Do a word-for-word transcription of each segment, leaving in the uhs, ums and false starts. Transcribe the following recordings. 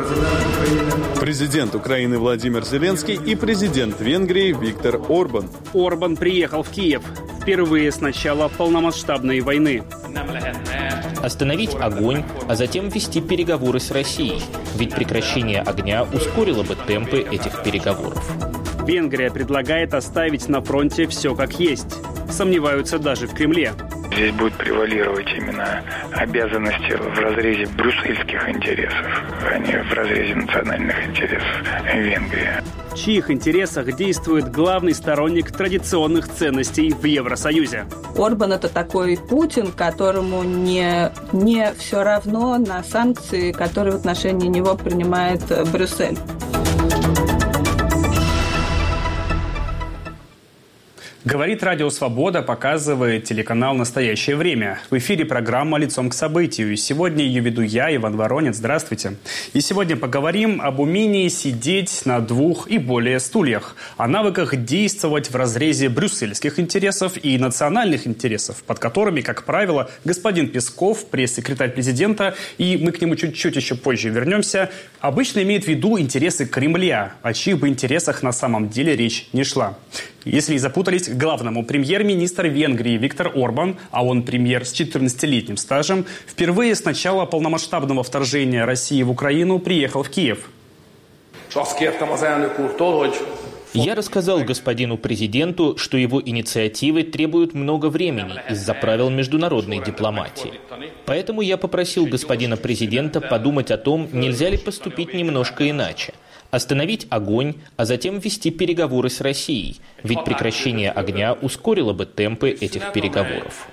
Президент Украины Владимир Зеленский и президент Венгрии Виктор Орбан. Орбан приехал в Киев впервые с начала полномасштабной войны. Остановить огонь, а затем вести переговоры с Россией. Ведь прекращение огня ускорило бы темпы этих переговоров. Венгрия предлагает оставить на фронте все как есть. Сомневаются даже в Кремле. Здесь будет превалировать именно обязанности в разрезе брюссельских интересов, а не в разрезе национальных интересов Венгрии. В чьих интересах действует главный сторонник традиционных ценностей в Евросоюзе? Орбан – это такой Путин, которому не, не все равно на санкции, которые в отношении него принимает Брюссель. Говорит Радио Свобода, показывает телеканал «Настоящее время». В эфире программа «Лицом к событию». И сегодня ее веду я, Иван Воронец. Здравствуйте. И сегодня поговорим об умении сидеть на двух и более стульях, о навыках действовать в разрезе брюссельских интересов и национальных интересов, под которыми, как правило, господин Песков, пресс-секретарь президента, и мы к нему чуть-чуть еще позже вернемся, обычно имеет в виду интересы Кремля, о чьих бы интересах на самом деле речь не шла. Если и запутались, к главному премьер-министр Венгрии Виктор Орбан, а он премьер с четырнадцатилетним стажем, впервые с начала полномасштабного вторжения России в Украину приехал в Киев. Я рассказал господину президенту, что его инициативы требуют много времени из-за правил международной дипломатии. Поэтому я попросил господина президента подумать о том, нельзя ли поступить немножко иначе. Остановить огонь, а затем вести переговоры с Россией. Ведь прекращение огня ускорило бы темпы этих переговоров.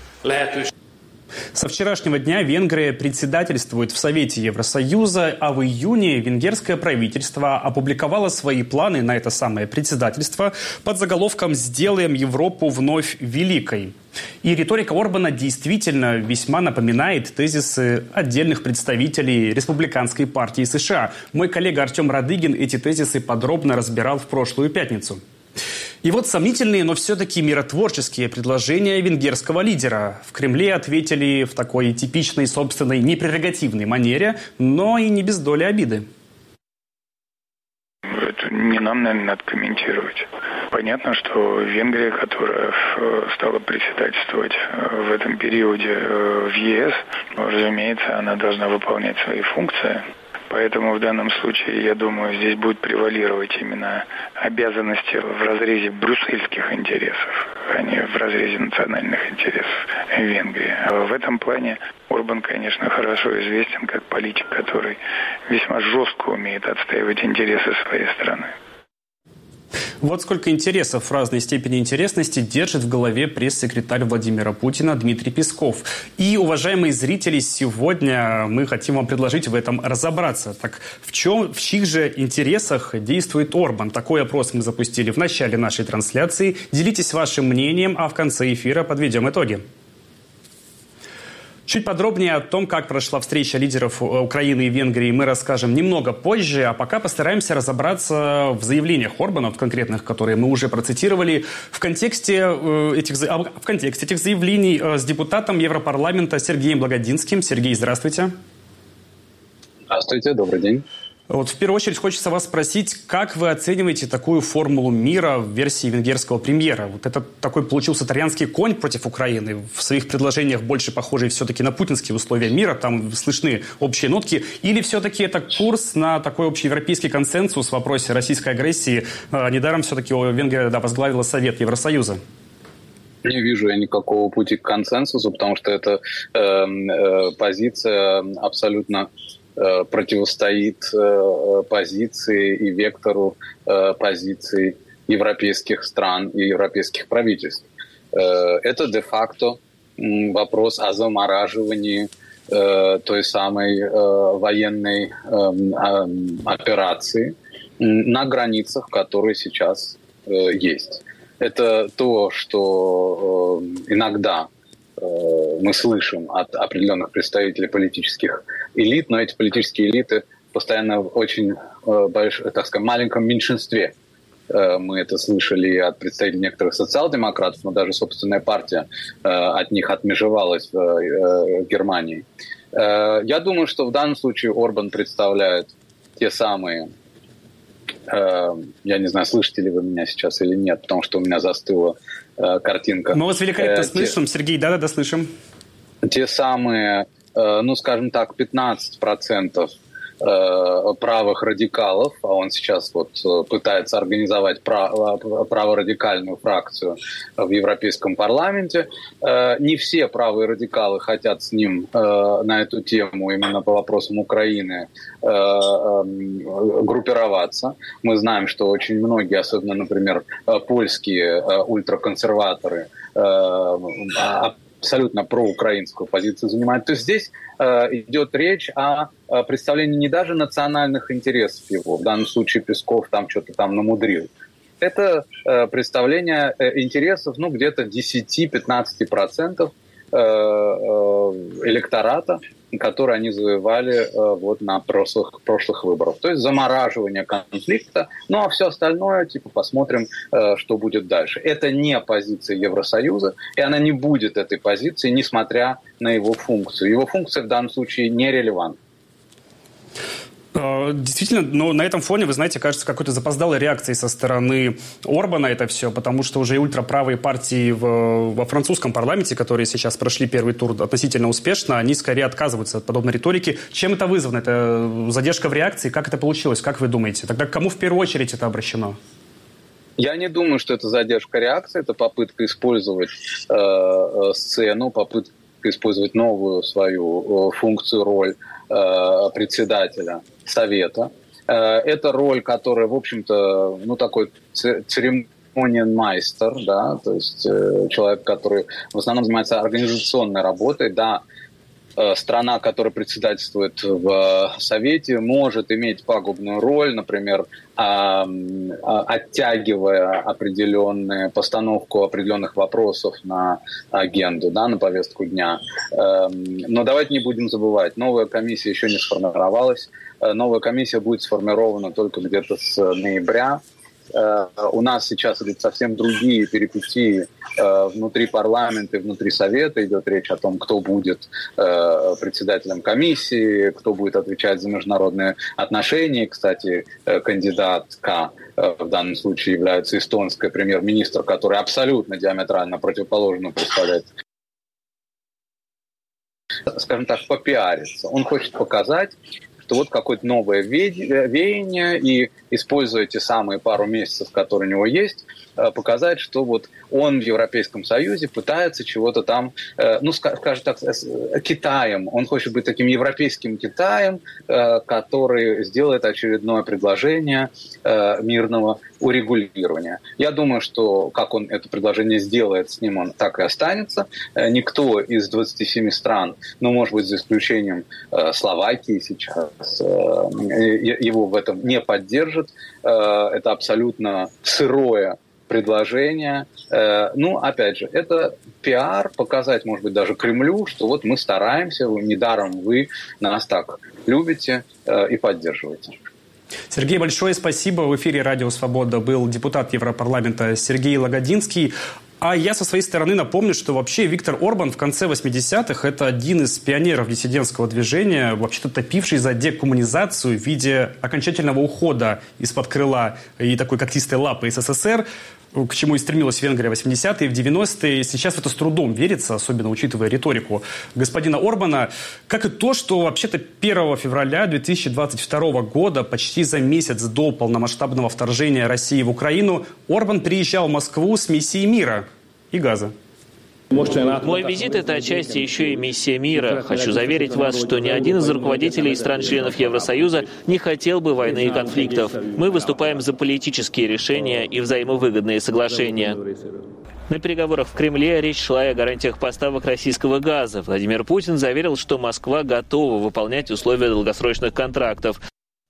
Со вчерашнего дня Венгрия председательствует в Совете Евросоюза, а в июне венгерское правительство опубликовало свои планы на это самое председательство под заголовком «Сделаем Европу вновь великой». И риторика Орбана действительно весьма напоминает тезисы отдельных представителей республиканской партии США. Мой коллега Артем Радыгин эти тезисы подробно разбирал в прошлую пятницу. И вот сомнительные, но все-таки миротворческие предложения венгерского лидера. В Кремле ответили в такой типичной собственной непрерогативной манере, но и не без доли обиды. Это не нам, наверное, надо комментировать. Понятно, что Венгрия, которая стала председательствовать в этом периоде в ЕС, разумеется, она должна выполнять свои функции. Поэтому в данном случае, я думаю, здесь будет превалировать именно обязанности в разрезе брюссельских интересов, а не в разрезе национальных интересов Венгрии. А в этом плане Орбан, конечно, хорошо известен как политик, который весьма жестко умеет отстаивать интересы своей страны. Вот сколько интересов в разной степени интересности держит в голове пресс-секретарь Владимира Путина Дмитрий Песков. И, уважаемые зрители, сегодня мы хотим вам предложить в этом разобраться. Так в чем, в чьих же интересах действует Орбан? Такой опрос мы запустили в начале нашей трансляции. Делитесь вашим мнением, а в конце эфира подведем итоги. Чуть подробнее о том, как прошла встреча лидеров Украины и Венгрии, мы расскажем немного позже, а пока постараемся разобраться в заявлениях Орбана, в конкретных, которые мы уже процитировали, в контексте этих, в контексте этих заявлений с депутатом Европарламента Сергеем Благодинским. Сергей, здравствуйте. Здравствуйте, добрый день. Вот в первую очередь хочется вас спросить, как вы оцениваете такую формулу мира в версии венгерского премьера? Вот это такой получился троянский конь против Украины, в своих предложениях больше похожий все-таки на путинские условия мира, там слышны общие нотки, или все-таки это курс на такой общеевропейский консенсус в вопросе российской агрессии? Недаром все-таки Венгрия да, возглавила Совет Евросоюза. Не вижу я никакого пути к консенсусу, потому что эта э, э, позиция абсолютно противостоит э, позиции и вектору э, позиций европейских стран и европейских правительств. Э, это де-факто м, вопрос о замораживании э, той самой э, военной э, э, операции на границах, которые сейчас э, есть. Это то, что э, иногда мы слышим от определенных представителей политических элит, но эти политические элиты постоянно в очень, так сказать, маленьком меньшинстве Мы это слышали от представителей некоторых социал-демократов, но даже собственная партия от них отмежевалась в Германии. Я думаю, что в данном случае Орбан представляет те самые... Я не знаю, слышите ли вы меня сейчас или нет, потому что у меня застыла картинка. Мы вас великолепно те, слышим, Сергей, да-да-да, слышим. Те самые, ну, скажем так, пятнадцать процентов правых радикалов, а он сейчас вот пытается организовать праворадикальную фракцию в Европейском парламенте. Не все правые радикалы хотят с ним на эту тему, именно по вопросам Украины, группироваться. Мы знаем, что очень многие, особенно, например, польские ультраконсерваторы, абсолютно проукраинскую позицию занимает. То есть здесь э, идет речь о, о представлении не даже национальных интересов его. В данном случае Песков там что-то там намудрил. Это э, представление э, интересов, ну, где-то десять-пятнадцать процентов э, э, электората, которые они завоевали э, вот на прошлых, прошлых выборах. То есть замораживание конфликта. Ну, а все остальное, типа, посмотрим, э, что будет дальше. Это не позиция Евросоюза, и она не будет этой позиции, несмотря на его функцию. Его функция в данном случае нерелевантна. Действительно, но на этом фоне, вы знаете, кажется, какой-то запоздалой реакцией со стороны Орбана это все, потому что уже и ультраправые партии в, во французском парламенте, которые сейчас прошли первый тур относительно успешно, они скорее отказываются от подобной риторики. Чем это вызвано? Это задержка в реакции? Как это получилось? Как вы думаете? Тогда к кому в первую очередь это обращено? Я не думаю, что это задержка реакции, это попытка использовать э, сцену, попытка использовать новую свою э, функцию, роль э, председателя Совета. Это роль, которая, в общем-то, ну, такой церемониенмайстер, да, то есть человек, который в основном занимается организационной работой, да. Страна, которая председательствует в Совете, может иметь пагубную роль, например, оттягивая определенную постановку определенных вопросов на агенду, да, на повестку дня. Но давайте не будем забывать, новая комиссия еще не сформировалась. Новая комиссия будет сформирована только где-то с ноября. У нас сейчас идут совсем другие перипетии внутри парламента и внутри Совета. Идет речь о том, кто будет председателем комиссии, кто будет отвечать за международные отношения. Кстати, кандидатка в данном случае является эстонская премьер-министр, которая абсолютно диаметрально противоположно представляет, скажем так, попиариться. Он хочет показать, что вот какое-то новое веяние, и, используя те самые пару месяцев, которые у него есть, показать, что вот он в Европейском Союзе пытается чего-то там, ну, скажем так, Китаем. Он хочет быть таким европейским Китаем, который сделает очередное предложение мирного урегулирования. Я думаю, что как он это предложение сделает, с ним он так и останется. Никто из двадцати семи стран, ну, может быть, за исключением Словакии сейчас, его в этом не поддержит. Это абсолютно сырое предложение. Ну, опять же, это пиар, показать, может быть, даже Кремлю, что вот мы стараемся, недаром вы нас так любите и поддерживаете. Сергей, большое спасибо. В эфире «Радио Свобода» был депутат Европарламента Сергей Лагодинский. А я со своей стороны напомню, что вообще Виктор Орбан в конце восьмидесятых – это один из пионеров диссидентского движения, вообще-то топивший за декоммунизацию в виде окончательного ухода из-под крыла и такой когтистой лапы СССР, к чему и стремилась Венгрия в восьмидесятые, в девяностые. Сейчас в это с трудом верится, особенно учитывая риторику господина Орбана, как и то, что вообще-то первого февраля две тысячи двадцать второго года, почти за месяц до полномасштабного вторжения России в Украину, Орбан приезжал в Москву с миссией мира и газа. Мой визит – это отчасти еще и миссия мира. Хочу заверить вас, что ни один из руководителей стран-членов Евросоюза не хотел бы войны и конфликтов. Мы выступаем за политические решения и взаимовыгодные соглашения. На переговорах в Кремле речь шла и о гарантиях поставок российского газа. Владимир Путин заверил, что Москва готова выполнять условия долгосрочных контрактов.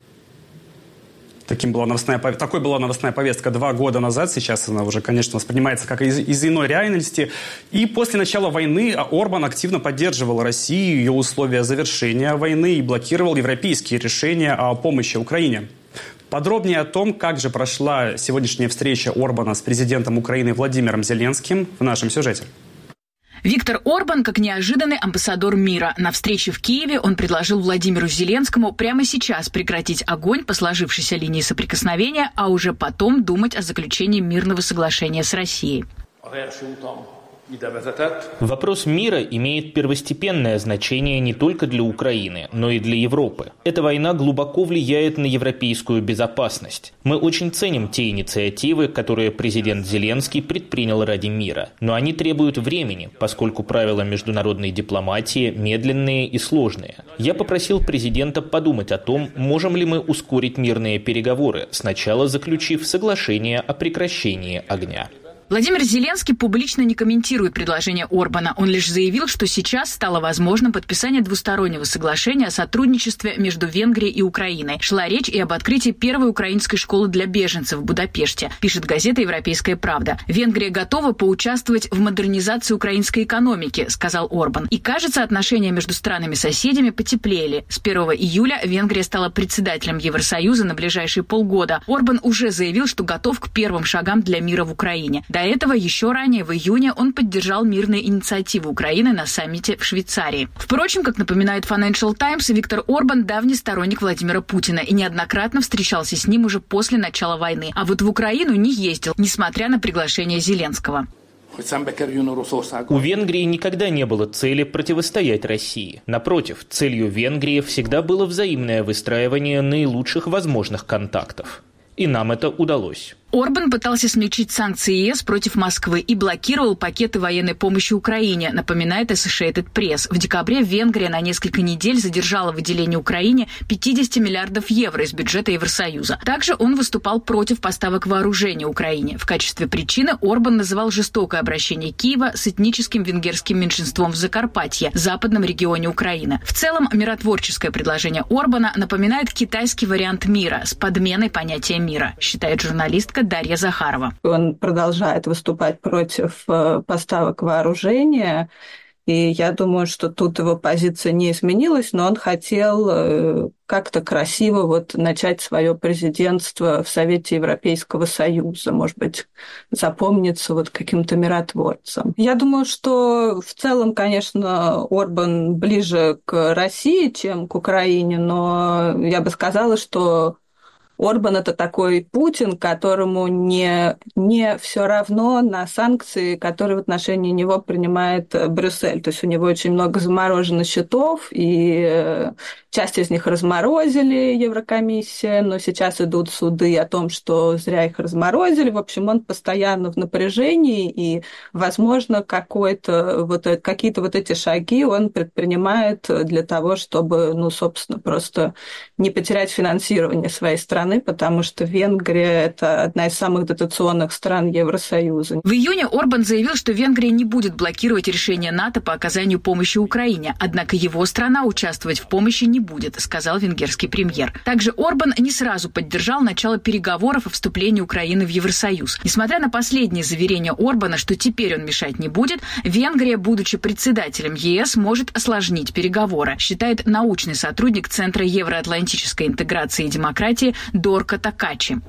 Таким была новостная, такой была новостная повестка два года назад. Сейчас она уже, конечно, воспринимается как из, из иной реальности. И после начала войны Орбан активно поддерживал Россию, ее условия завершения войны и блокировал европейские решения о помощи Украине. Подробнее о том, как же прошла сегодняшняя встреча Орбана с президентом Украины Владимиром Зеленским в нашем сюжете. Виктор Орбан как неожиданный амбассадор мира. На встрече в Киеве он предложил Владимиру Зеленскому прямо сейчас прекратить огонь по сложившейся линии соприкосновения, а уже потом думать о заключении мирного соглашения с Россией. Вопрос мира имеет первостепенное значение не только для Украины, но и для Европы. Эта война глубоко влияет на европейскую безопасность. Мы очень ценим те инициативы, которые президент Зеленский предпринял ради мира. Но они требуют времени, поскольку правила международной дипломатии медленные и сложные. Я попросил президента подумать о том, можем ли мы ускорить мирные переговоры, сначала заключив соглашение о прекращении огня. Владимир Зеленский публично не комментирует предложение Орбана. Он лишь заявил, что сейчас стало возможным подписание двустороннего соглашения о сотрудничестве между Венгрией и Украиной. Шла речь и об открытии первой украинской школы для беженцев в Будапеште, пишет газета «Европейская правда». Венгрия готова поучаствовать в модернизации украинской экономики, сказал Орбан. И, кажется, отношения между странами-соседями потеплели. С первого июля Венгрия стала председателем Евросоюза на ближайшие полгода. Орбан уже заявил, что готов к первым шагам для мира в Украине. До этого еще ранее, в июне, он поддержал мирные инициативы Украины на саммите в Швейцарии. Впрочем, как напоминает Financial Times, Виктор Орбан – давний сторонник Владимира Путина и неоднократно встречался с ним уже после начала войны. А вот в Украину не ездил, несмотря на приглашение Зеленского. У Венгрии никогда не было цели противостоять России. Напротив, целью Венгрии всегда было взаимное выстраивание наилучших возможных контактов. И нам это удалось. Орбан пытался смягчить санкции ЕС против Москвы и блокировал пакеты военной помощи Украине, напоминает Associated Press. В декабре Венгрия на несколько недель задержала выделение Украине пятьдесят миллиардов евро из бюджета Евросоюза. Также он выступал против поставок вооружения Украине. В качестве причины Орбан называл жестокое обращение Киева с этническим венгерским меньшинством в Закарпатье, западном регионе Украины. В целом, миротворческое предложение Орбана напоминает китайский вариант мира с подменой понятия мира, считает журналистка Дарья Захарова. Он продолжает выступать против поставок вооружения, и я думаю, что тут его позиция не изменилась, но он хотел как-то красиво вот начать свое президентство в Совете Европейского Союза, может быть, запомниться вот каким-то миротворцем. Я думаю, что в целом, конечно, Орбан ближе к России, чем к Украине, но я бы сказала, что Орбан – это такой Путин, которому не, не все равно на санкции, которые в отношении него принимает Брюссель. То есть у него очень много заморожено счетов, и часть из них разморозили Еврокомиссия, но сейчас идут суды о том, что зря их разморозили. В общем, он постоянно в напряжении, и, возможно, какой-то, вот, какие-то вот эти шаги он предпринимает для того, чтобы, ну, собственно, просто не потерять финансирование своей страны, потому что Венгрия – это одна из самых дотационных стран Евросоюза. В июне Орбан заявил, что Венгрия не будет блокировать решение НАТО по оказанию помощи Украине, однако его страна участвовать в помощи не будет, сказал венгерский премьер. Также Орбан не сразу поддержал начало переговоров о вступлении Украины в Евросоюз. Несмотря на последние заверения Орбана, что теперь он мешать не будет, Венгрия, будучи председателем ЕС, может осложнить переговоры, считает научный сотрудник Центра евроатлантической интеграции и демократии Дорка Такачи.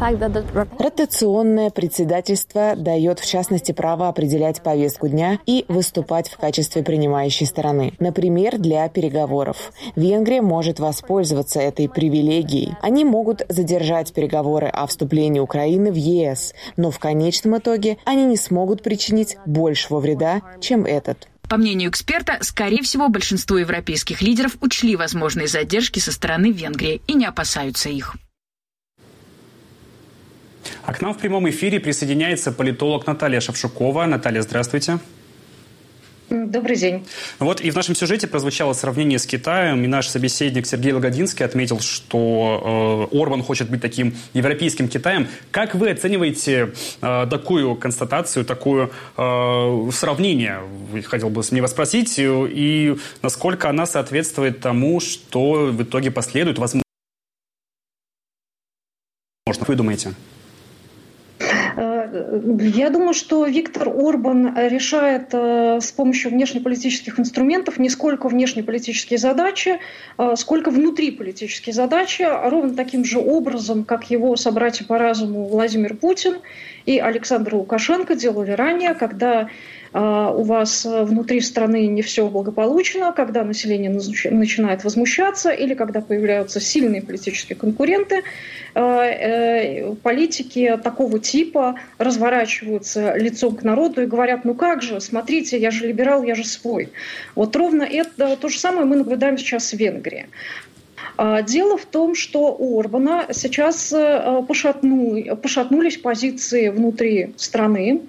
Ротационное председательство дает, в частности, право определять повестку дня и выступать в качестве принимающей стороны. Например, для переговоров. Венгрия может воспользоваться этой привилегией. Они могут задержать переговоры о вступлении Украины в ЕС, но в конечном итоге они не смогут причинить большего вреда, чем этот. По мнению эксперта, скорее всего, большинство европейских лидеров учли возможные задержки со стороны Венгрии и не опасаются их. А к нам в прямом эфире присоединяется политолог Наталья Шевчукова. Наталья, здравствуйте. Добрый день. Вот и в нашем сюжете прозвучало сравнение с Китаем, и наш собеседник Сергей Лагодинский отметил, что э, Орбан хочет быть таким европейским Китаем. Как вы оцениваете э, такую констатацию, такое э, сравнение? Хотел бы мне вас спросить, и насколько она соответствует тому, что в итоге последует, возможно, вы думаете? Я думаю, что Виктор Орбан решает с помощью внешнеполитических инструментов не сколько внешнеполитические задачи, сколько внутриполитические задачи, ровно таким же образом, как его собратья по разуму Владимир Путин и Александр Лукашенко делали ранее, когда у вас внутри страны не все благополучно, когда население начинает возмущаться или когда появляются сильные политические конкуренты, политики такого типа разворачиваются лицом к народу и говорят: ну как же, смотрите, я же либерал, я же свой. Вот ровно это то же самое мы наблюдаем сейчас в Венгрии. Дело в том, что у Орбана сейчас пошатну, пошатнулись позиции внутри страны.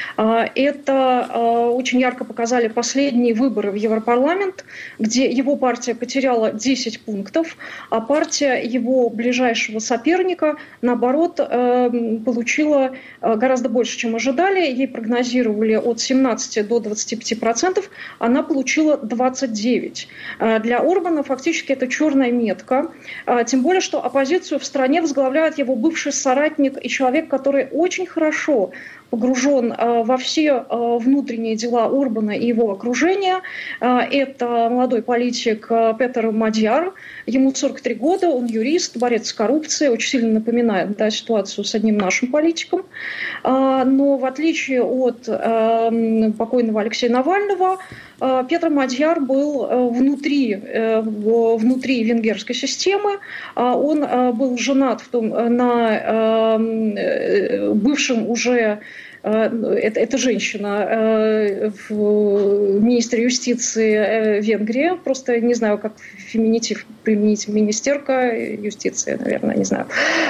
Это очень ярко показали последние выборы в Европарламент, где его партия потеряла десять пунктов, а партия его ближайшего соперника, наоборот, получила гораздо больше, чем ожидали. Ей прогнозировали от семнадцати до двадцати пяти процентов, она получила двадцать девять процентов. Для Орбана фактически это черная метка. Тем более, что оппозицию в стране возглавляет его бывший соратник и человек, который очень хорошо погружен во все внутренние дела Орбана и его окружения. Это молодой политик Петер Мадьяр. Ему сорок три года, он юрист, борец с коррупцией, очень сильно напоминает, да, ситуацию с одним нашим политиком. Но в отличие от покойного Алексея Навального, Петр Мадьяр был внутри, внутри венгерской системы. Он был женат в том, на бывшем уже Это, это женщина, министр юстиции Венгрии, просто не знаю, как феминитив применить, министерка юстиции, наверное, не знаю.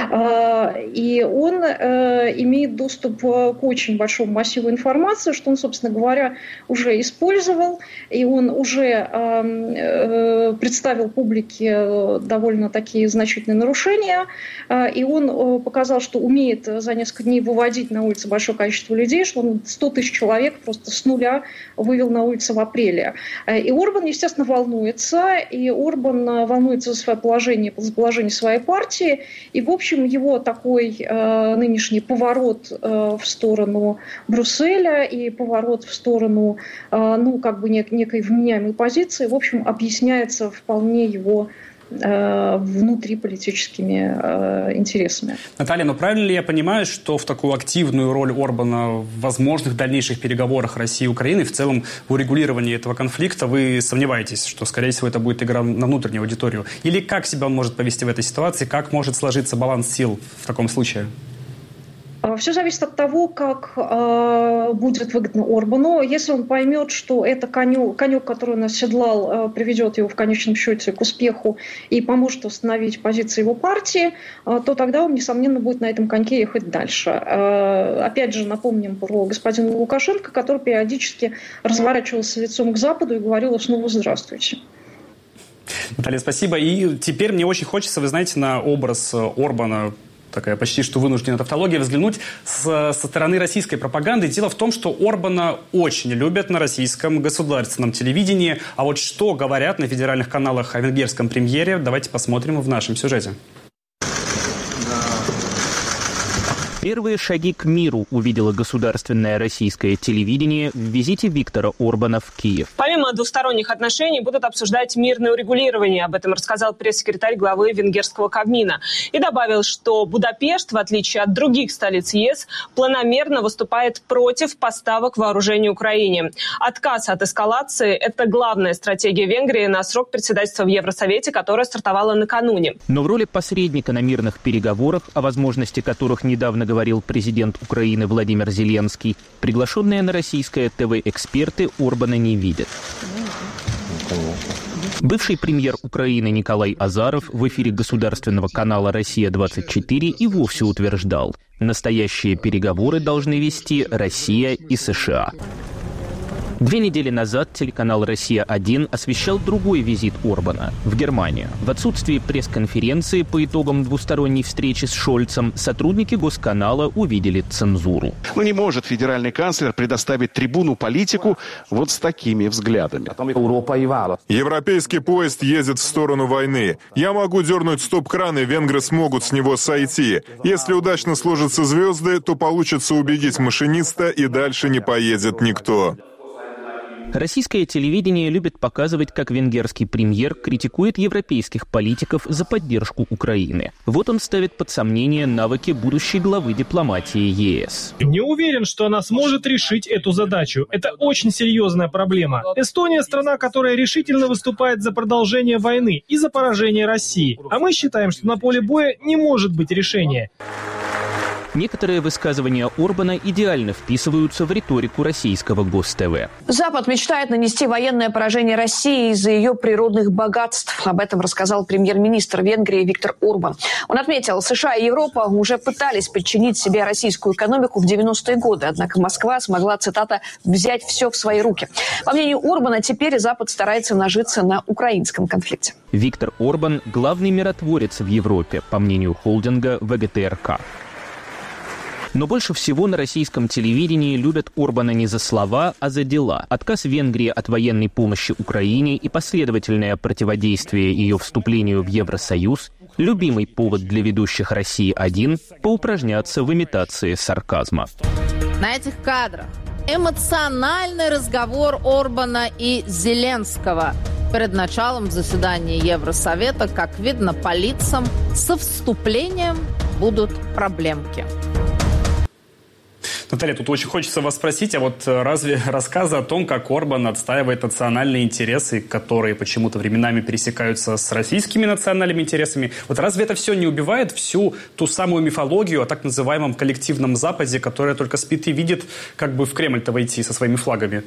И он имеет доступ к очень большому массиву информации, что он, собственно говоря, уже использовал, и он уже представил публике довольно такие значительные нарушения, и он показал, что умеет за несколько дней выводить на улицы большое количество людей, что он сто тысяч человек просто с нуля вывел на улицы в апреле. И Орбан, естественно, волнуется, и Орбан волнуется за свое положение, за положение своей партии, и, в общем, его такой э, нынешний поворот э, в сторону Брюсселя и поворот в сторону, э, ну, как бы нек- некой вменяемой позиции, в общем, объясняется вполне его внутриполитическими э, интересами. Наталья, но правильно ли я понимаю, что в такую активную роль Орбана в возможных дальнейших переговорах России и Украины, в целом в урегулировании этого конфликта, вы сомневаетесь, что, скорее всего, это будет игра на внутреннюю аудиторию? Или как себя он может повести в этой ситуации, как может сложиться баланс сил в таком случае? Все зависит от того, как э, будет выгодно Орбану. Если он поймет, что это конек, конек, который он оседлал, э, приведет его в конечном счете к успеху и поможет восстановить позиции его партии, э, то тогда он, несомненно, будет на этом коньке ехать дальше. Э, опять же, напомним про господина Лукашенко, который периодически разворачивался лицом к Западу и говорил снова «здравствуйте». Наталья, спасибо. И теперь мне очень хочется, вы знаете, на образ Орбана, такая почти что вынужденная тавтология, взглянуть с, со стороны российской пропаганды. Дело в том, что Орбана очень любят на российском государственном телевидении. А вот что говорят на федеральных каналах о венгерском премьере, давайте посмотрим в нашем сюжете. Первые шаги к миру увидело государственное российское телевидение в визите Виктора Орбана в Киев. Помимо двусторонних отношений будут обсуждать мирное урегулирование. Об этом рассказал пресс-секретарь главы венгерского Кабмина. И добавил, что Будапешт, в отличие от других столиц ЕС, планомерно выступает против поставок вооружений Украине. Отказ от эскалации – это главная стратегия Венгрии на срок председательства в Евросовете, которая стартовала накануне. Но в роли посредника на мирных переговорах, о возможности которых недавно говорил говорил президент Украины Владимир Зеленский, приглашенные на российское ТВ эксперты Орбана не видят. Бывший премьер Украины Николай Азаров в эфире государственного канала «Россия-двадцать четыре» и вовсе утверждал, настоящие переговоры должны вести Россия и США. Две недели назад телеканал «Россия-один» освещал другой визит Орбана в Германию. В отсутствии пресс-конференции по итогам двусторонней встречи с Шольцем сотрудники госканала увидели цензуру. Ну не может федеральный канцлер предоставить трибуну политику вот с такими взглядами. Европейский поезд едет в сторону войны. Я могу дернуть стоп-кран, и венгры смогут с него сойти. Если удачно сложатся звезды, то получится убедить машиниста, и дальше не поедет никто. Российское телевидение любит показывать, как венгерский премьер критикует европейских политиков за поддержку Украины. Вот он ставит под сомнение навыки будущей главы дипломатии ЕС. Не уверен, что она сможет решить эту задачу. Это очень серьезная проблема. Эстония – страна, которая решительно выступает за продолжение войны и за поражение России. А мы считаем, что на поле боя не может быть решения. Некоторые высказывания Орбана идеально вписываются в риторику российского Гос-ТВ. Запад мечтает нанести военное поражение России из-за ее природных богатств. Об этом рассказал премьер-министр Венгрии Виктор Орбан. Он отметил, США и Европа уже пытались подчинить себе российскую экономику в девяностые годы. Однако Москва смогла, цитата, «взять все в свои руки». По мнению Орбана, теперь Запад старается нажиться на украинском конфликте. Виктор Орбан – главный миротворец в Европе, по мнению холдинга вэ гэ тэ эр ка. Но больше всего на российском телевидении любят Орбана не за слова, а за дела. Отказ Венгрии от военной помощи Украине и последовательное противодействие ее вступлению в Евросоюз – любимый повод для ведущих «России-один» поупражняться в имитации сарказма. На этих кадрах эмоциональный разговор Орбана и Зеленского перед началом заседания Евросовета. Как видно по лицам, со вступлением будут проблемки. Наталья, тут очень хочется вас спросить, а вот разве рассказы о том, как Орбан отстаивает национальные интересы, которые почему-то временами пересекаются с российскими национальными интересами, вот разве это все не убивает всю ту самую мифологию о так называемом коллективном Западе, которая только спит и видит, как бы в Кремль-то войти со своими флагами?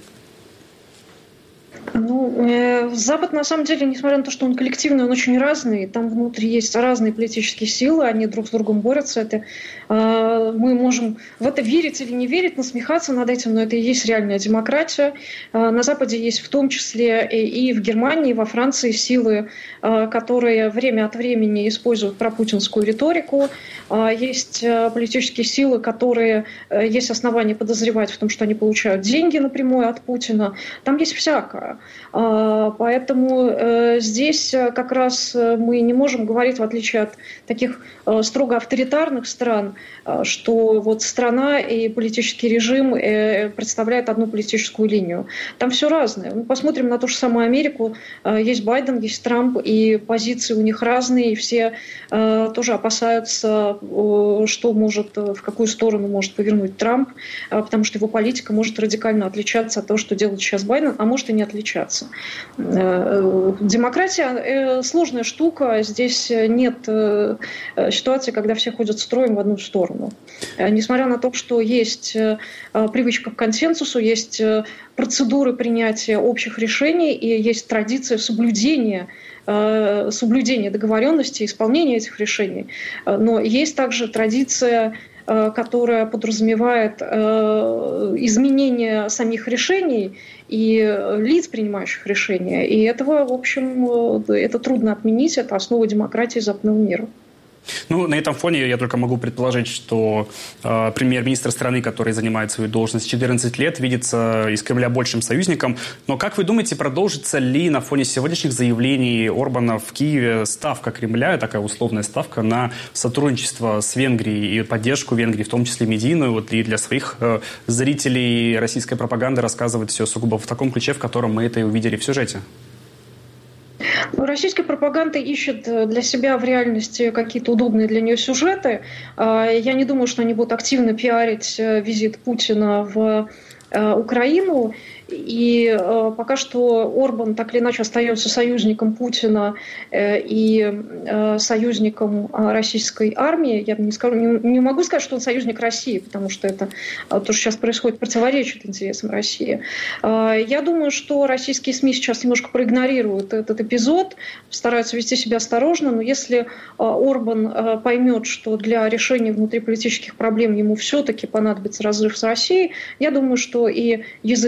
Ну, э, Запад, на самом деле, несмотря на то, что он коллективный, он очень разный. Там внутри есть разные политические силы, они друг с другом борются. Это, э, мы можем в это верить или не верить, насмехаться над этим, но это и есть реальная демократия. Э, на Западе есть в том числе и, и в Германии, и во Франции силы, э, которые время от времени используют пропутинскую риторику. Э, есть э, политические силы, которые э, есть основания подозревать в том, что они получают деньги напрямую от Путина. Там есть всякое. Поэтому здесь как раз мы не можем говорить, в отличие от таких строго авторитарных стран, что вот страна и политический режим представляют одну политическую линию. Там все разное. Мы посмотрим на ту же самую Америку. Есть Байден, есть Трамп, и позиции у них разные, и все тоже опасаются, что может, в какую сторону может повернуть Трамп, потому что его политика может радикально отличаться от того, что делает сейчас Байден, а может и не отличаться. Демократия – сложная штука. Здесь нет ситуации, когда все ходят строем в одну сторону. Несмотря на то, что есть привычка к консенсусу, есть процедуры принятия общих решений и есть традиция соблюдения соблюдения договоренностей, исполнения этих решений. Но есть также традиция, которая подразумевает изменение самих решений и лиц, принимающих решения. И этого, в общем, это трудно отменить. Это основа демократии западного мира. Ну, на этом фоне я только могу предположить, что э, премьер-министр страны, который занимает свою должность четырнадцать лет, видится из Кремля большим союзником. Но как вы думаете, продолжится ли на фоне сегодняшних заявлений Орбана в Киеве ставка Кремля, такая условная ставка на сотрудничество с Венгрией и поддержку Венгрии, в том числе медийную, вот, и для своих э, зрителей российской пропаганды рассказывать все сугубо в таком ключе, в котором мы это и увидели в сюжете? Российская пропаганда ищет для себя в реальности какие-то удобные для нее сюжеты. Я не думаю, что они будут активно пиарить визит Путина в Украину. И э, пока что Орбан так или иначе остается союзником Путина э, и э, союзником э, российской армии. Я не, скажу, не, не могу сказать, что он союзник России, потому что это э, то, что сейчас происходит, противоречит интересам России. Э, я думаю, что российские СМИ сейчас немножко проигнорируют этот эпизод, стараются вести себя осторожно, но если э, Орбан э, поймет, что для решения внутриполитических проблем ему все-таки понадобится разрыв с Россией, я думаю, что и язык российской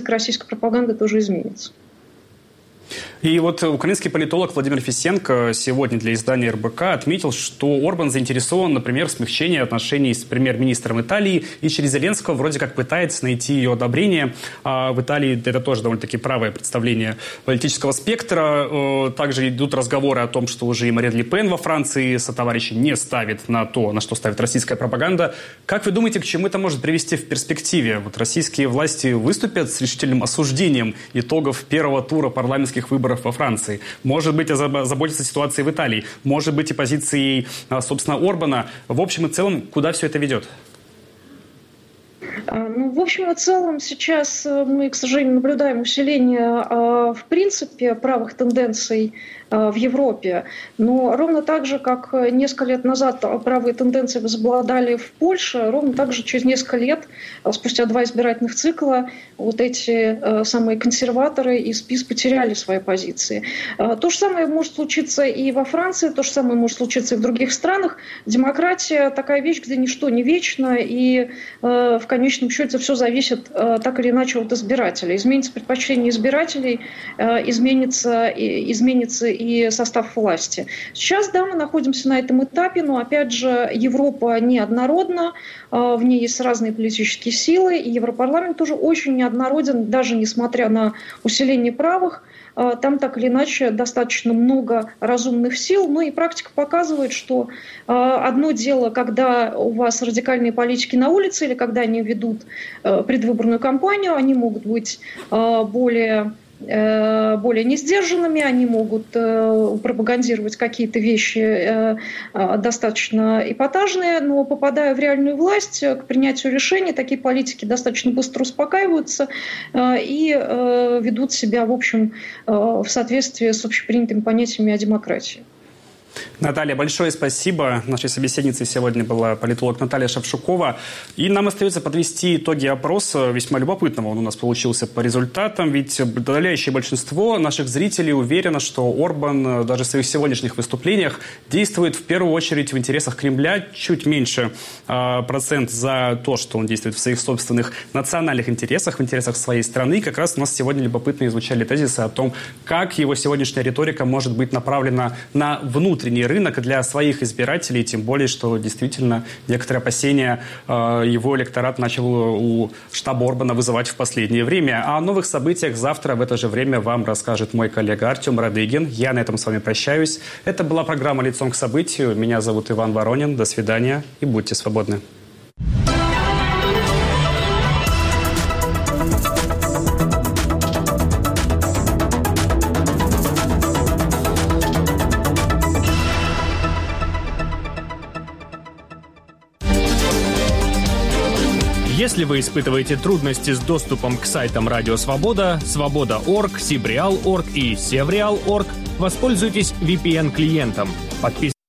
пропаганды тоже изменится. И вот украинский политолог Владимир Фисенко сегодня для издания эр бэ ка отметил, что Орбан заинтересован, например, в смягчении отношений с премьер-министром Италии, и через Зеленского вроде как пытается найти ее одобрение. А в Италии это тоже довольно-таки правое представление политического спектра. Также идут разговоры о том, что уже и Марин Ле Пен во Франции сотоварищи не ставит на то, на что ставит российская пропаганда. Как вы думаете, к чему это может привести в перспективе? Вот российские власти выступят с решительным осуждением итогов первого тура парламентских выборов во Франции. Может быть, озаботиться ситуацией в Италии. Может быть, и позицией, собственно, Орбана. В общем и целом, куда все это ведет? Ну, в общем и целом, сейчас мы, к сожалению, наблюдаем усиление, в принципе, правых тенденций в Европе. Но ровно так же, как несколько лет назад правые тенденции возобладали в Польше, ровно так же через несколько лет, спустя два избирательных цикла, вот эти самые консерваторы из ПиС потеряли свои позиции. То же самое может случиться и во Франции, то же самое может случиться и в других странах. Демократия такая вещь, где ничто не вечно, и в конечном счете все зависит так или иначе от избирателей. Изменится предпочтение избирателей, изменится, изменится и состав власти. Сейчас, да, мы находимся на этом этапе, но, опять же, Европа неоднородна, в ней есть разные политические силы, и Европарламент тоже очень неоднороден, даже несмотря на усиление правых. Там так или иначе достаточно много разумных сил, но и практика показывает, что одно дело, когда у вас радикальные политики на улице или когда они ведут предвыборную кампанию, они могут быть более... более несдержанными, они могут э, пропагандировать какие-то вещи э, достаточно эпатажные, но попадая в реальную власть, к принятию решений, такие политики достаточно быстро успокаиваются э, и э, ведут себя, в общем, э, в соответствии с общепринятыми понятиями о демократии. Наталья, большое спасибо. Нашей собеседницей сегодня была политолог Наталья Шевчукова. И нам остается подвести итоги опроса, весьма любопытного он у нас получился по результатам, ведь подавляющее большинство наших зрителей уверено, что Орбан даже в своих сегодняшних выступлениях действует в первую очередь в интересах Кремля, чуть меньше э, процент за то, что он действует в своих собственных национальных интересах, в интересах своей страны. И как раз у нас сегодня любопытно звучали тезисы о том, как его сегодняшняя риторика может быть направлена на внутренний внутренний рынок для своих избирателей, тем более, что действительно некоторые опасения э, его электорат начал у штаба Орбана вызывать в последнее время. А о новых событиях завтра в это же время вам расскажет мой коллега Артем Радыгин. Я на этом с вами прощаюсь. Это была программа «Лицом к событию». Меня зовут Иван Воронин. До свидания и будьте свободны. Если вы испытываете трудности с доступом к сайтам Радио Свобода, Свобода точка орг, Сибреал точка орг и Севреал точка орг, воспользуйтесь ви пи эн-клиентом. Подписывайтесь